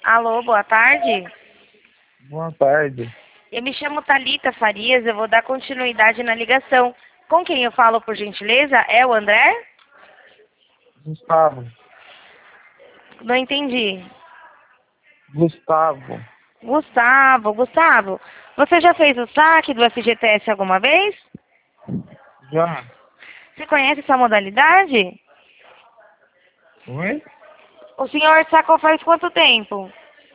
Alô, boa tarde. Boa tarde. Eu me chamo Thalita Farias, eu vou dar continuidade na ligação. Com quem eu falo, por gentileza? É o André? Gustavo. Não entendi. Gustavo. Gustavo, você já fez o saque do FGTS alguma vez? Já? Você conhece essa modalidade? Oi? O senhor sacou faz quanto tempo?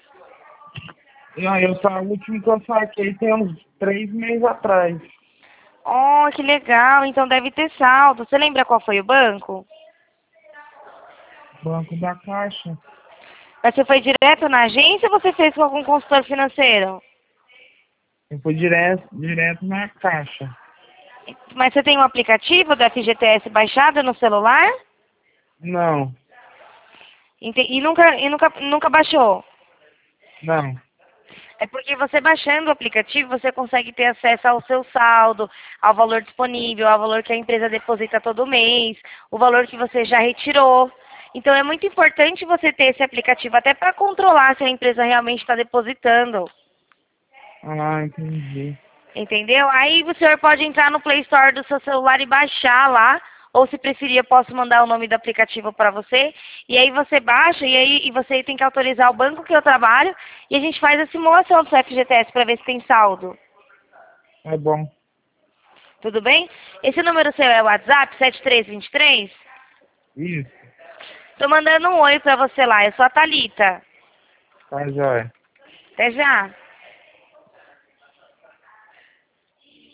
O último que eu saquei tem uns 3 meses atrás. Oh, que legal, então deve ter saldo. Você lembra qual foi o banco? Banco da Caixa. Mas você foi direto na agência ou você fez com algum consultor financeiro? Eu fui direto na Caixa. Mas você tem um aplicativo do FGTS baixado no celular? Não, E nunca baixou? não. É porque você baixando o aplicativo, você consegue ter acesso ao seu saldo, ao valor disponível, ao valor que a empresa deposita todo mês, o valor que você já retirou. Então é muito importante você ter esse aplicativo até para controlar se a empresa realmente está depositando. Ah, entendi. Entendeu? Aí o senhor pode entrar no Play Store do seu celular e baixar lá, ou se preferir, eu posso mandar o nome do aplicativo para você. E aí você baixa e você tem que autorizar o banco que eu trabalho e a gente faz a simulação do seu FGTS para ver se tem saldo. É bom. Tudo bem? Esse número seu é o WhatsApp 7323? Isso. Tô mandando um oi para você lá. Eu sou a Thalita. Tá, joia. Até já.